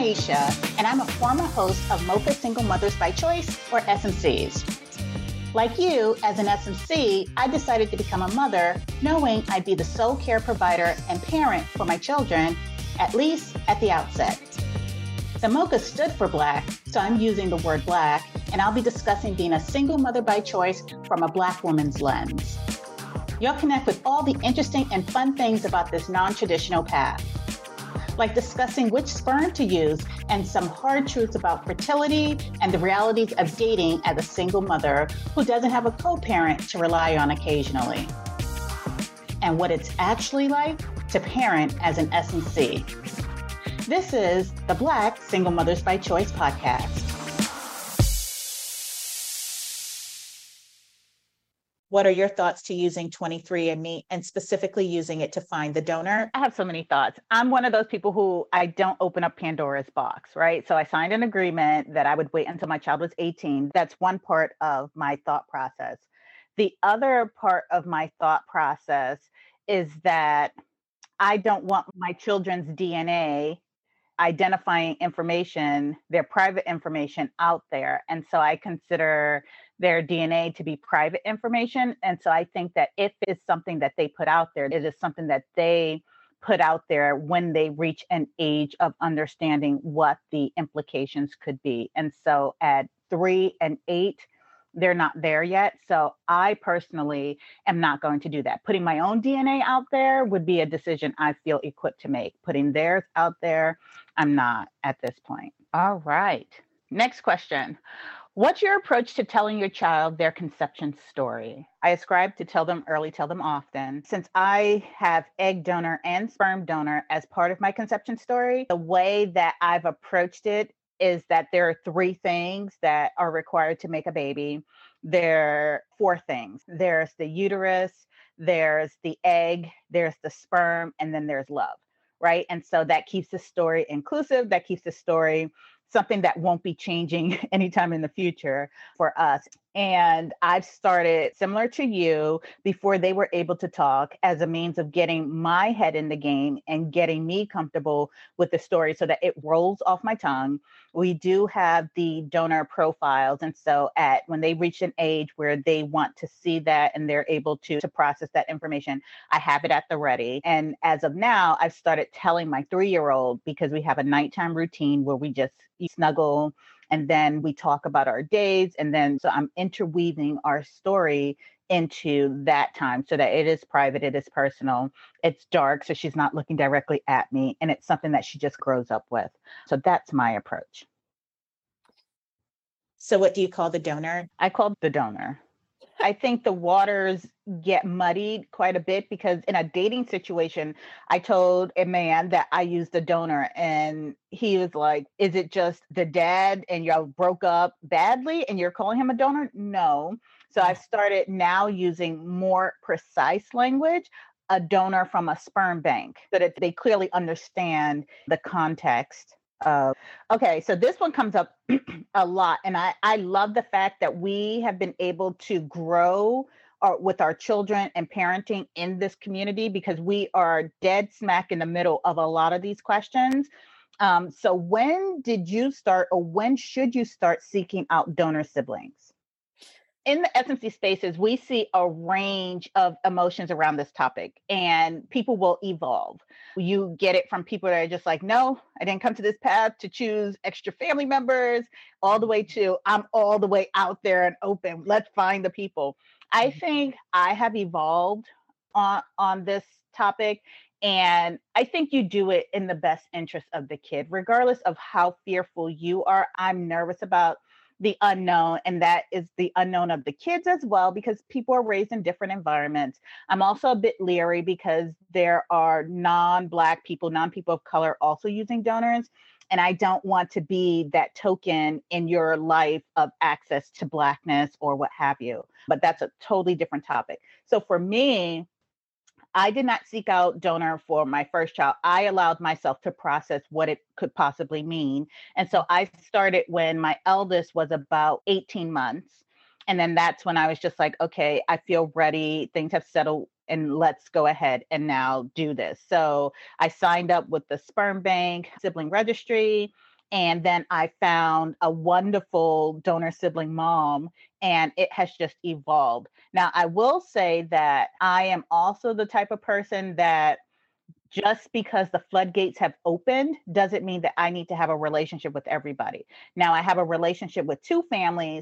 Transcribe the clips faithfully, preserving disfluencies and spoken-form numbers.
Aisha, and I'm a former host of Mocha Single Mothers by Choice, or S M Cs. Like you, as an S M C, I decided to become a mother, knowing I'd be the sole care provider and parent for my children, at least at the outset. The Mocha stood for Black, so I'm using the word Black, and I'll be discussing being a single mother by choice from a Black woman's lens. You'll connect with all the interesting and fun things about this non-traditional path, like discussing which sperm to use and some hard truths about fertility and the realities of dating as a single mother who doesn't have a co-parent to rely on occasionally, and what it's actually like to parent as an S M C. This is the Black Single Mothers by Choice podcast. What are your thoughts to using twenty-three and me and specifically using it to find the donor? I have so many thoughts. I'm one of those people who I don't open up Pandora's box, right? So I signed an agreement that I would wait until my child was eighteen. That's one part of my thought process. The other part of my thought process is that I don't want my children's D N A identifying information, their private information out there. And so I consider their D N A to be private information. And so I think that if it's something that they put out there, it is something that they put out there when they reach an age of understanding what the implications could be. And so at three and eight, they're not there yet. So I personally am not going to do that. Putting my own D N A out there would be a decision I feel equipped to make. Putting theirs out there, I'm not at this point. All right. Next question. What's your approach to telling your child their conception story? I ascribe to tell them early, tell them often. Since I have egg donor and sperm donor as part of my conception story, the way that I've approached it is that there are three things that are required to make a baby. There are four things. There's the uterus, there's the egg, there's the sperm, and then there's love, right? And so that keeps the story inclusive. That keeps the story something that won't be changing anytime in the future for us. And I've started similar to you before they were able to talk as a means of getting my head in the game and getting me comfortable with the story so that it rolls off my tongue. We do have the donor profiles. And so at when they reach an age where they want to see that and they're able to, to process that information, I have it at the ready. And as of now, I've started telling my three-year-old because we have a nighttime routine where we just snuggle and then we talk about our days. And then so I'm interweaving our story into that time so that it is private, it is personal, it's dark, so she's not looking directly at me, and it's something that she just grows up with. So that's my approach. So what do you call the donor? I call the donor. I think the waters get muddied quite a bit because in a dating situation, I told a man that I used the donor and he was like, is it just the dad and y'all broke up badly and you're calling him a donor? No. So I've started now using more precise language, a donor from a sperm bank, so that they clearly understand the context. Uh, okay, so this one comes up a lot. And I, I love the fact that we have been able to grow our, with our children and parenting in this community because we are dead smack in the middle of a lot of these questions. Um, so when did you start or when should you start seeking out donor siblings? In the S M C spaces, we see a range of emotions around this topic and people will evolve. You get it from people that are just like, no, I didn't come to this path to choose extra family members, all the way to I'm all the way out there and open. Let's find the people. I think I have evolved on, on this topic. And I think you do it in the best interest of the kid, regardless of how fearful you are. I'm nervous about the unknown, and that is the unknown of the kids as well, because people are raised in different environments. I'm also a bit leery because there are non-Black people, non-people of color also using donors. And I don't want to be that token in your life of access to Blackness or what have you. But that's a totally different topic. So for me, I did not seek out donor for my first child. I allowed myself to process what it could possibly mean. And so I started when my eldest was about eighteen months. And then that's when I was just like, okay, I feel ready. Things have settled and let's go ahead and now do this. So I signed up with the sperm bank, sibling registry. And then I found a wonderful donor sibling mom, and it has just evolved. Now, I will say that I am also the type of person that just because the floodgates have opened doesn't mean that I need to have a relationship with everybody. Now, I have a relationship with two families,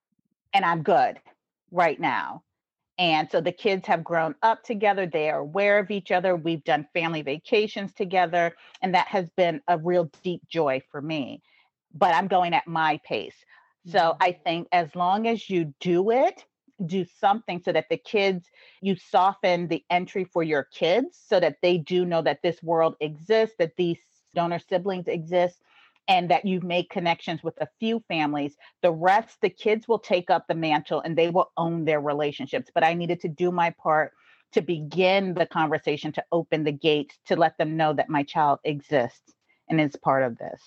and I'm good right now. And so the kids have grown up together. They are aware of each other. We've done family vacations together. And that has been a real deep joy for me. But I'm going at my pace. So Mhm. I think as long as you do it, do something so that the kids, you soften the entry for your kids so that they do know that this world exists, that these donor siblings exist, and that you've made connections with a few families. The rest, the kids will take up the mantle and they will own their relationships. But I needed to do my part to begin the conversation, to open the gates, to let them know that my child exists and is part of this.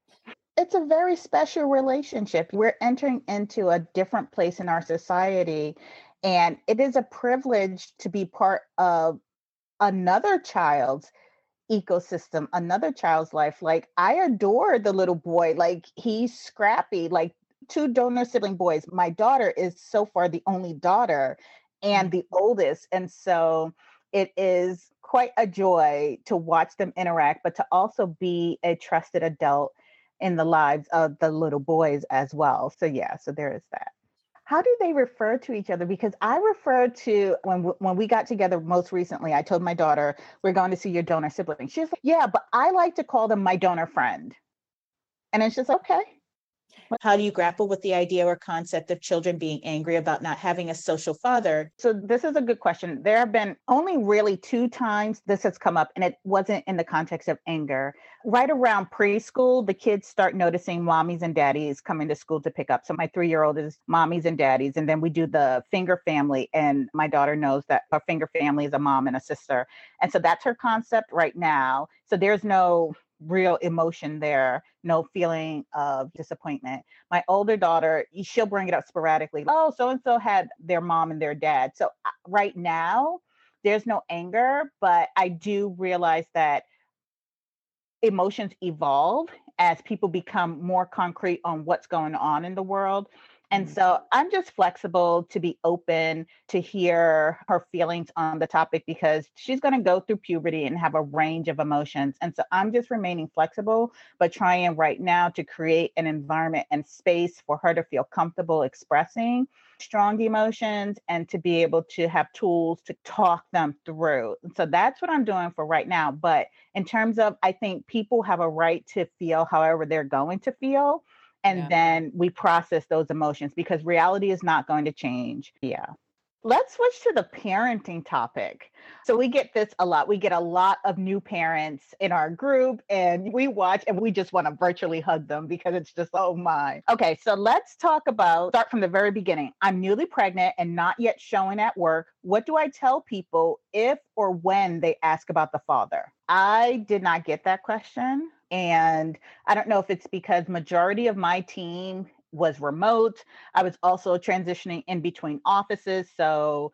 It's a very special relationship. We're entering into a different place in our society, and it is a privilege to be part of another child's ecosystem, another child's life. Like, I adore the little boy. Like, he's scrappy, like two donor sibling boys. My daughter is so far the only daughter and the oldest. And so it is quite a joy to watch them interact, but to also be a trusted adult in the lives of the little boys as well. So yeah, so there is that. How do they refer to each other? Because I refer to when w- when we got together most recently, I told my daughter, we're going to see your donor sibling. She's like, yeah, but I like to call them my donor friend. And it's just okay. How do you grapple with the idea or concept of children being angry about not having a social father? So this is a good question. There have been only really two times this has come up, and it wasn't in the context of anger. Right around preschool, the kids start noticing mommies and daddies coming to school to pick up. So my three-year-old is mommies and daddies, and then we do the finger family, and my daughter knows that our finger family is a mom and a sister. And so that's her concept right now. So there's no real emotion there, no feeling of disappointment. My older daughter, she'll bring it up sporadically. Oh, so and so had their mom and their dad. So uh, right now, there's no anger, but I do realize that emotions evolve as people become more concrete on what's going on in the world. And Mhm. so I'm just flexible to be open to hear her feelings on the topic because she's going to go through puberty and have a range of emotions. And so I'm just remaining flexible, but trying right now to create an environment and space for her to feel comfortable expressing strong emotions and to be able to have tools to talk them through. So that's what I'm doing for right now. But in terms of, I think people have a right to feel however they're going to feel. And Yeah. then we process those emotions because reality is not going to change. Yeah. Let's switch to the parenting topic. So we get this a lot. We get a lot of new parents in our group and we watch and we just want to virtually hug them because it's just, oh my. Okay, so let's talk about, start from the very beginning. I'm newly pregnant and not yet showing at work. What do I tell people if or when they ask about the father? I did not get that question. And I don't know if it's because majority of my team was remote. I was also transitioning in between offices. So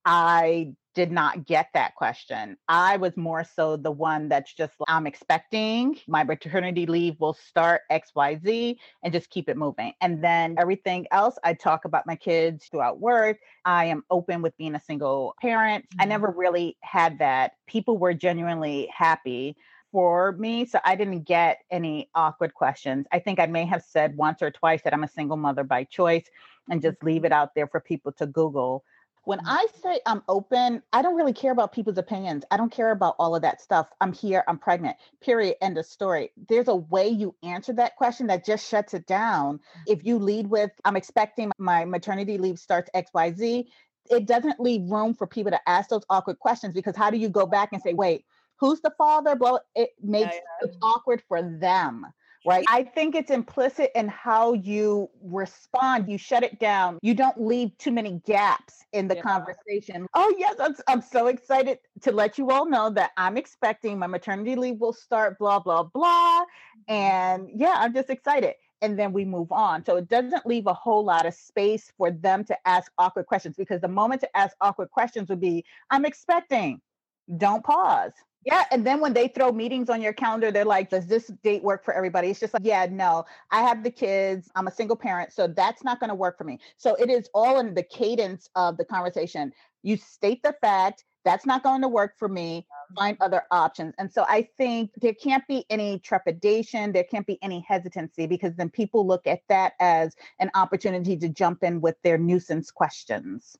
I did not get that question. I was more so the one that's just, I'm expecting my maternity leave will start X Y Z and just keep it moving. And then everything else, I talk about my kids throughout work. I am open with being a single parent. I Mhm. never really had that. People were genuinely happy for me. So I didn't get any awkward questions. I think I may have said once or twice that I'm a single mother by choice and just leave it out there for people to Google. When I say I'm open, I don't really care about people's opinions. I don't care about all of that stuff. I'm here, I'm pregnant, period, end of story. There's a way you answer that question that just shuts it down. If you lead with, I'm expecting my maternity leave starts X Y Z, it doesn't leave room for people to ask those awkward questions because how do you go back and say, wait, who's the father? Well, it Yeah, makes yeah. it awkward for them. Right. I think it's implicit in how you respond. You shut it down. You don't leave too many gaps in the Yeah. conversation. Oh, yes. I'm, I'm so excited to let you all know that I'm expecting my maternity leave will start, blah, blah, blah. And yeah, I'm just excited. And then we move on. So it doesn't leave a whole lot of space for them to ask awkward questions because the moment to ask awkward questions would be, I'm expecting. Don't pause. Yeah. And then when they throw meetings on your calendar, they're like, does this date work for everybody? It's just like, yeah, no, I have the kids. I'm a single parent. So that's not going to work for me. So it is all in the cadence of the conversation. You state the fact that's not going to work for me. Find other options. And so I think there can't be any trepidation. There can't be any hesitancy, because then people look at that as an opportunity to jump in with their nuisance questions.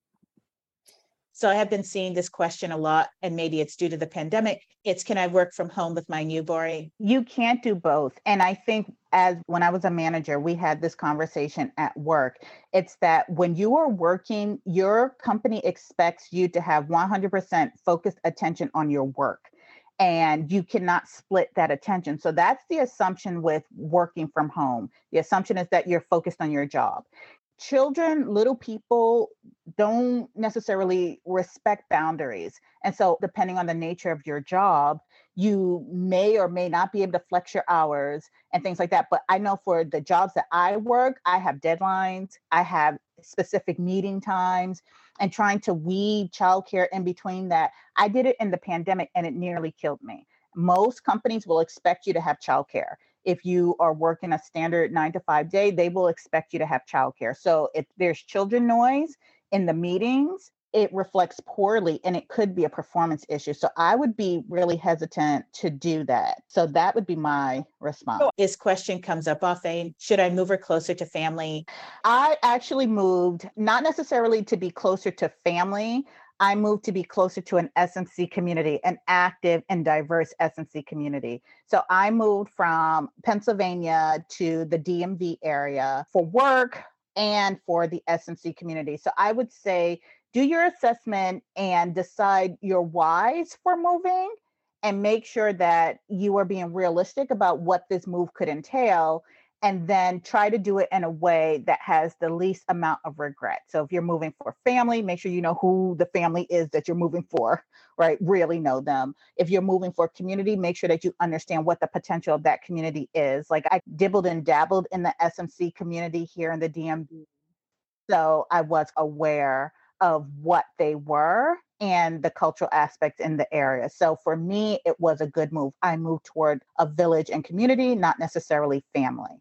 So I have been seeing this question a lot, and maybe it's due to the pandemic. It's, can I work from home with my newborn? You can't do both. And I think, as when I was a manager, we had this conversation at work. It's that when you are working, your company expects you to have one hundred percent focused attention on your work. And you cannot split that attention. So that's the assumption with working from home. The assumption is that you're focused on your job. Children, little people don't necessarily respect boundaries. And so, depending on the nature of your job, you may or may not be able to flex your hours and things like that. But I know for the jobs that I work, I have deadlines, I have specific meeting times, and trying to weave childcare in between that. I did it in the pandemic and it nearly killed me. Most companies will expect you to have childcare. If you are working a standard nine to five day, they will expect you to have childcare. So if there's children noise in the meetings, it reflects poorly and it could be a performance issue. So I would be really hesitant to do that. So that would be my response. So this question comes up often. Should I move her closer to family? I actually moved not necessarily to be closer to family. I moved to be closer to an S M C community, an active and diverse S M C community. So I moved from Pennsylvania to the D M V area for work and for the S M C community. So I would say, do your assessment and decide your whys for moving, and make sure that you are being realistic about what this move could entail, and then try to do it in a way that has the least amount of regret. So if you're moving for family, make sure you know who the family is that you're moving for, right? Really know them. If you're moving for community, make sure that you understand what the potential of that community is. Like, I dibbled and dabbled in the S M C community here in the D M V. So I was aware of what they were and the cultural aspects in the area. So for me, it was a good move. I moved toward a village and community, not necessarily family.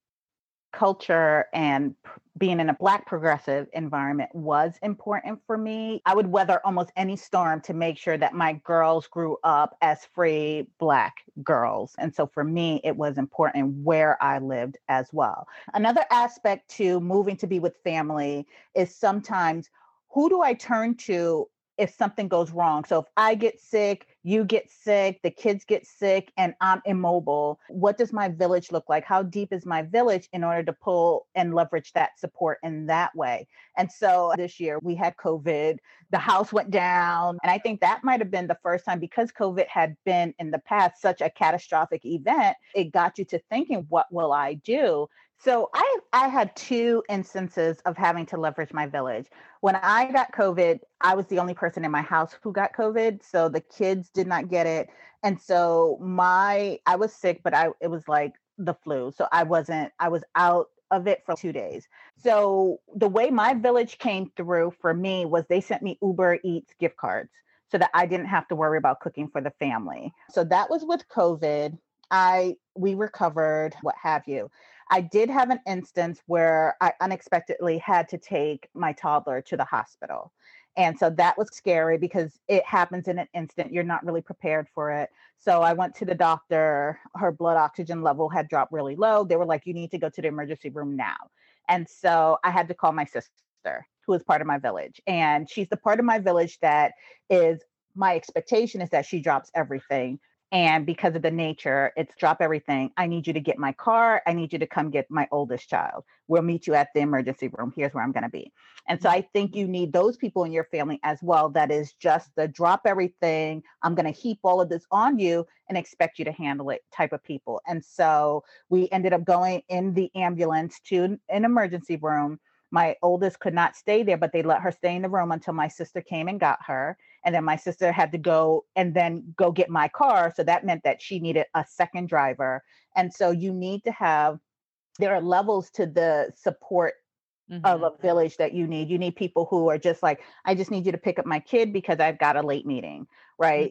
Culture and p- being in a Black progressive environment was important for me. I would weather almost any storm to make sure that my girls grew up as free Black girls. And so for me, it was important where I lived as well. Another aspect to moving to be with family is sometimes, who do I turn to if something goes wrong? So if I get sick, you get sick, the kids get sick, and I'm immobile, what does my village look like? How deep is my village in order to pull and leverage that support in that way? And so this year we had COVID, the house went down. And I think that might have been the first time, because COVID had been in the past such a catastrophic event, it got you to thinking, what will I do? So I I had two instances of having to leverage my village. When I got COVID, I was the only person in my house who got COVID. So the kids did not get it. And so my I was sick, but I it was like the flu. So I wasn't, I was out of it for two days. So the way my village came through for me was they sent me Uber Eats gift cards so that I didn't have to worry about cooking for the family. So that was with COVID. I we recovered, what have you. I did have an instance where I unexpectedly had to take my toddler to the hospital. And so that was scary because it happens in an instant. You're not really prepared for it. So I went to the doctor. Her blood oxygen level had dropped really low. They were like, you need to go to the emergency room now. And so I had to call my sister, who is part of my village. And she's the part of my village that is, my expectation is that she drops everything. And because of the nature, it's drop everything. I need you to get my car. I need you to come get my oldest child. We'll meet you at the emergency room. Here's where I'm going to be. And so I think you need those people in your family as well. That is just the drop everything. I'm going to heap all of this on you and expect you to handle it type of people. And so we ended up going in the ambulance to an emergency room. My oldest could not stay there, but they let her stay in the room until my sister came and got her. And then my sister had to go and then go get my car. So that meant that she needed a second driver. And so you need to have, there are levels to the support mm-hmm. of a village that you need. You need people who are just like, I just need you to pick up my kid because I've got a late meeting, right? Mm-hmm.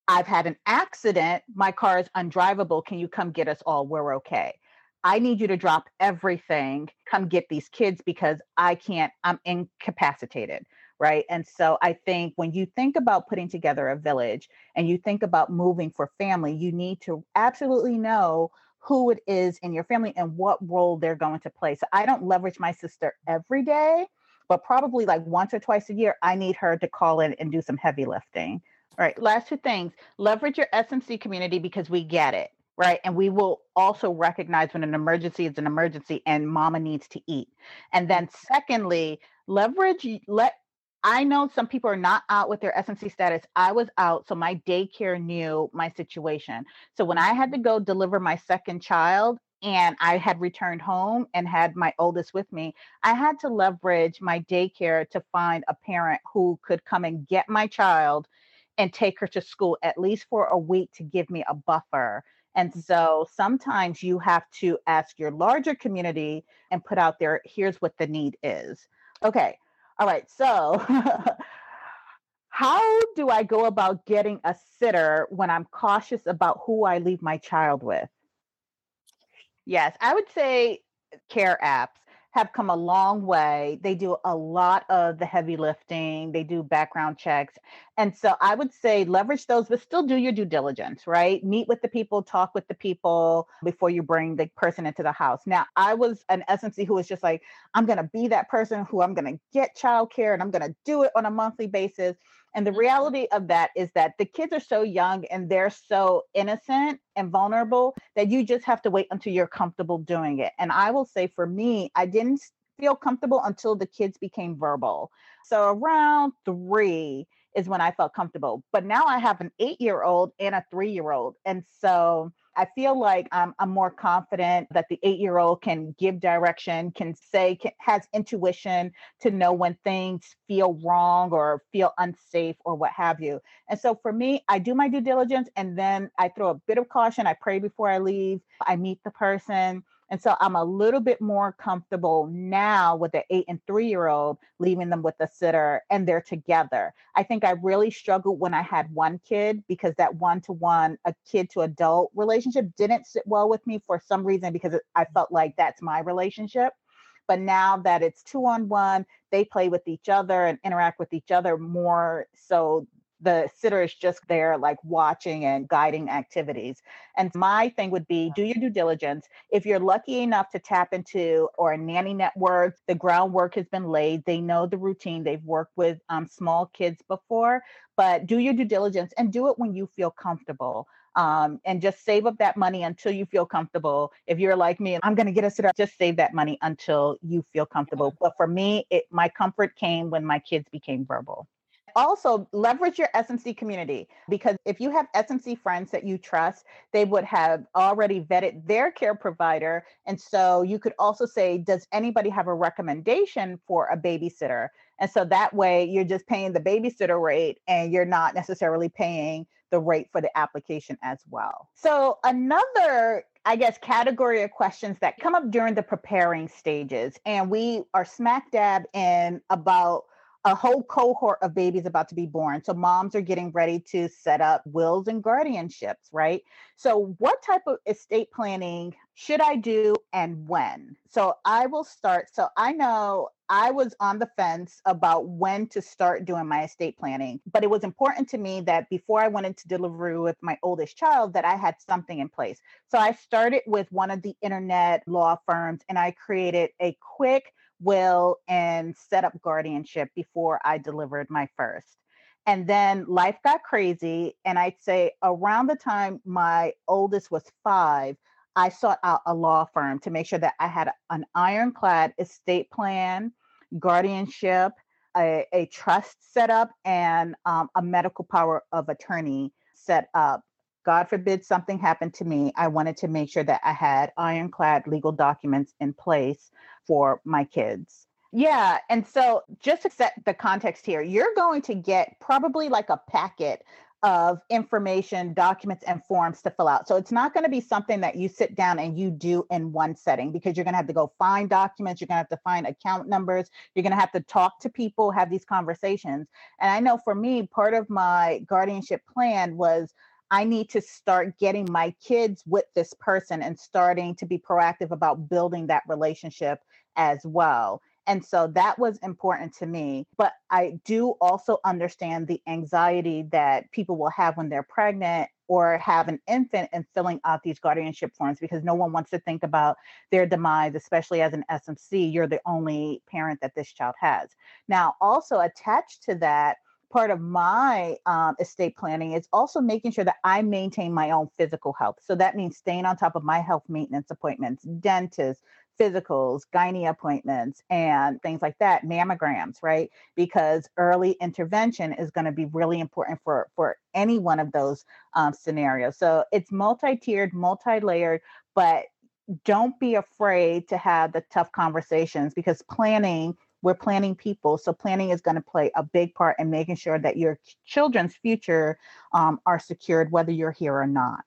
I've had an accident. My car is undrivable. Can you come get us all? We're okay. I need you to drop everything. Come get these kids because I can't, I'm incapacitated. Right. And so I think when you think about putting together a village and you think about moving for family, you need to absolutely know who it is in your family and what role they're going to play. So I don't leverage my sister every day, but probably like once or twice a year, I need her to call in and do some heavy lifting. All right. Last two things, leverage your S M C community because we get it. Right. And we will also recognize when an emergency is an emergency and mama needs to eat. And then secondly, leverage, let I know some people are not out with their S M C status. I was out, so my daycare knew my situation. So when I had to go deliver my second child and I had returned home and had my oldest with me, I had to leverage my daycare to find a parent who could come and get my child and take her to school at least for a week to give me a buffer. And so sometimes you have to ask your larger community and put out there, here's what the need is. Okay. All right. So how do I go about getting a sitter when I'm cautious about who I leave my child with? Yes, I would say care apps have come a long way. They do a lot of the heavy lifting, they do background checks. And so I would say leverage those, but still do your due diligence, right? Meet with the people, talk with the people before you bring the person into the house. Now, I was an S M C who was just like, I'm going to be that person who I'm going to get childcare and I'm going to do it on a monthly basis. And the reality of that is that the kids are so young and they're so innocent and vulnerable that you just have to wait until you're comfortable doing it. And I will say for me, I didn't feel comfortable until the kids became verbal. So around three is when I felt comfortable. But now I have an eight-year-old and a three-year-old. And so I feel like I'm, I'm more confident that the eight-year-old can give direction, can say, can, has intuition to know when things feel wrong or feel unsafe or what have you. And so for me, I do my due diligence and then I throw a bit of caution. I pray before I leave. I meet the person. And so I'm a little bit more comfortable now with the eight and three year old, leaving them with a sitter and they're together. I think I really struggled when I had one kid because that one to one, a kid to adult relationship didn't sit well with me for some reason because I felt like that's my relationship. But now that it's two on one, they play with each other and interact with each other more. So the sitter is just there like watching and guiding activities. And my thing would be do your due diligence. If you're lucky enough to tap into or a nanny network, the groundwork has been laid. They know the routine. They've worked with um, small kids before, but do your due diligence and do it when you feel comfortable. Um, and just save up that money until you feel comfortable. If you're like me, I'm going to get a sitter, just save that money until you feel comfortable. But for me, it, my comfort came when my kids became verbal. Also, leverage your S M C community because if you have S M C friends that you trust, they would have already vetted their care provider. And so you could also say, does anybody have a recommendation for a babysitter? And so that way you're just paying the babysitter rate and you're not necessarily paying the rate for the application as well. So another, I guess, category of questions that come up during the preparing stages, and we are smack dab in about a whole cohort of babies about to be born. So moms are getting ready to set up wills and guardianships, right? So what type of estate planning should I do and when? So I will start. So I know I was on the fence about when to start doing my estate planning, but it was important to me that before I went into delivery with my oldest child, that I had something in place. So I started with one of the internet law firms and I created a quick will and set up guardianship before I delivered my first. And then life got crazy. And I'd say around the time my oldest was five, I sought out a law firm to make sure that I had an ironclad estate plan, guardianship, a, a trust set up, and um, a medical power of attorney set up. God forbid something happened to me. I wanted to make sure that I had ironclad legal documents in place for my kids. Yeah. And so just to set the context here, you're going to get probably like a packet of information, documents, and forms to fill out. So it's not going to be something that you sit down and you do in one setting, because you're going to have to go find documents. You're going to have to find account numbers. You're going to have to talk to people, have these conversations. And I know for me, part of my guardianship plan was I need to start getting my kids with this person and starting to be proactive about building that relationship as well. And so that was important to me. But I do also understand the anxiety that people will have when they're pregnant or have an infant and filling out these guardianship forms, because no one wants to think about their demise, especially as an S M C. You're the only parent that this child has. Now, also attached to that, part of my um, estate planning is also making sure that I maintain my own physical health. So that means staying on top of my health maintenance appointments, dentists, physicals, gynae appointments, and things like that, mammograms, right? Because early intervention is going to be really important for, for any one of those um, scenarios. So it's multi-tiered, multi-layered, but don't be afraid to have the tough conversations, because planning, we're planning people. So planning is going to play a big part in making sure that your children's future um, are secured, whether you're here or not.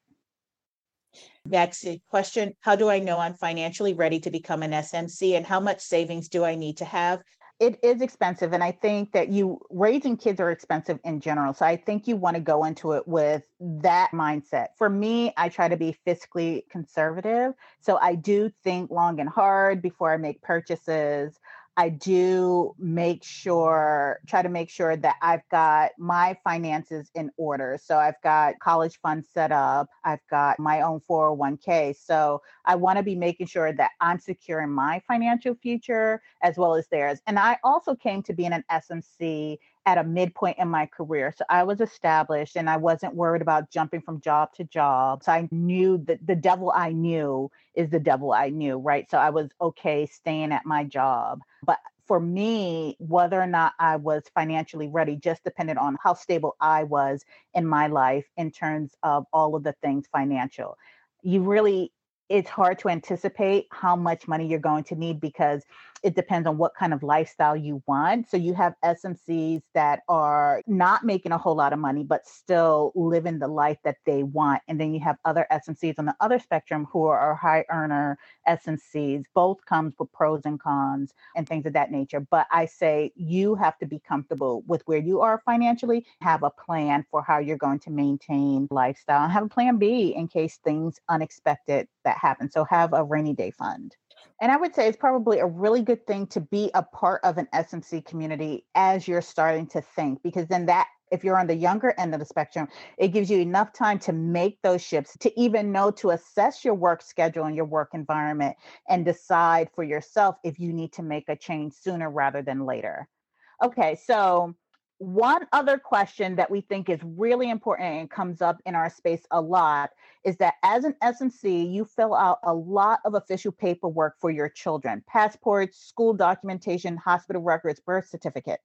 Next question, how do I know I'm financially ready to become an S M C, and how much savings do I need to have? It is expensive. And I think that you raising kids are expensive in general. So I think you want to go into it with that mindset. For me, I try to be fiscally conservative. So I do think long and hard before I make purchases. I do make sure, try to make sure that I've got my finances in order. So I've got college funds set up. I've got my own four oh one k. So I want to be making sure that I'm securing my financial future as well as theirs. And I also came to being an S M C at a midpoint in my career. So I was established and I wasn't worried about jumping from job to job. So I knew that the devil I knew is the devil I knew, right? So I was okay staying at my job. But for me, whether or not I was financially ready just depended on how stable I was in my life in terms of all of the things financial. You really, it's hard to anticipate how much money you're going to need because it depends on what kind of lifestyle you want. So you have S M Cs that are not making a whole lot of money, but still living the life that they want. And then you have other S M Cs on the other spectrum who are high earner S M Cs. Both comes with pros and cons and things of that nature. But I say you have to be comfortable with where you are financially, have a plan for how you're going to maintain lifestyle, and have a plan B in case things unexpected that happen. So have a rainy day fund. And I would say it's probably a really good thing to be a part of an S M C community as you're starting to think, because then that, if you're on the younger end of the spectrum, it gives you enough time to make those shifts, to even know to assess your work schedule and your work environment and decide for yourself if you need to make a change sooner rather than later. Okay, so one other question that we think is really important and comes up in our space a lot is that as an S M C, you fill out a lot of official paperwork for your children: passports, school documentation, hospital records, birth certificates.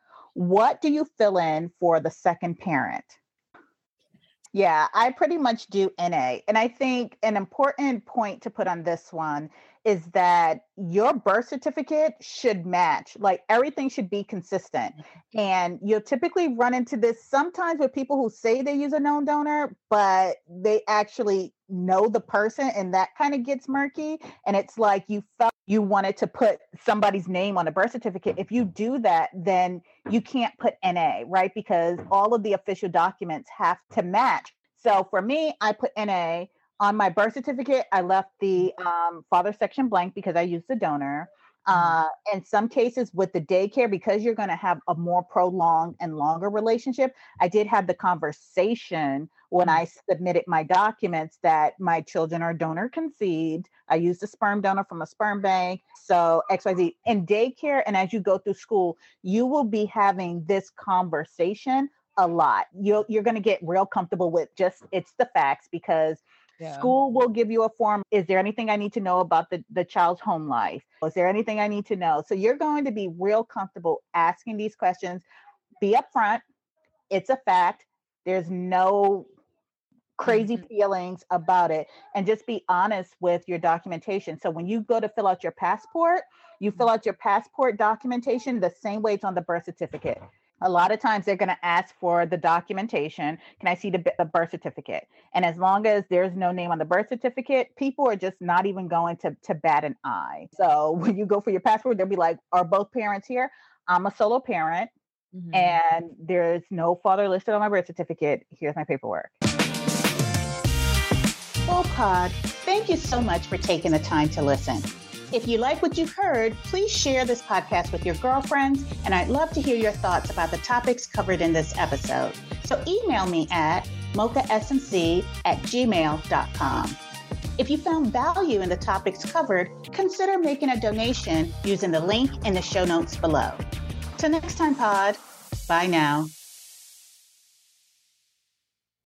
What do you fill in for the second parent? Yeah, I pretty much do N A. And I think an important point to put on this one is that your birth certificate should match. Like everything should be consistent. And you'll typically run into this sometimes with people who say they use a known donor, but they actually know the person, and that kind of gets murky. And it's like you felt you wanted to put somebody's name on a birth certificate. If you do that, then you can't put N A, right? Because all of the official documents have to match. So for me, I put N A. On my birth certificate, I left the um, father section blank because I used the donor. Uh, in some cases with the daycare, because you're going to have a more prolonged and longer relationship, I did have the conversation when I submitted my documents that my children are donor conceived. I used a sperm donor from a sperm bank. So X Y Z. In daycare and as you go through school, you will be having this conversation a lot. You'll, you're going to get real comfortable with just, it's the facts, because yeah. School will give you a form. Is there anything I need to know about the, the child's home life? Is there anything I need to know? So you're going to be real comfortable asking these questions. Be upfront. It's a fact. There's no crazy mm-hmm. feelings about it. And just be honest with your documentation. So when you go to fill out your passport, you fill out your passport documentation the same way it's on the birth certificate. A lot of times they're going to ask for the documentation. Can I see the, the birth certificate? And as long as there's no name on the birth certificate, people are just not even going to, to bat an eye. So when you go for your passport, they'll be like, are both parents here? I'm a solo parent mm-hmm. and there's no father listed on my birth certificate. Here's my paperwork. Well, Pod, thank you so much for taking the time to listen. If you like what you've heard, please share this podcast with your girlfriends, and I'd love to hear your thoughts about the topics covered in this episode. So email me at mocha s m c at gmail dot com. If you found value in the topics covered, consider making a donation using the link in the show notes below. Till next time, Pod. Bye now.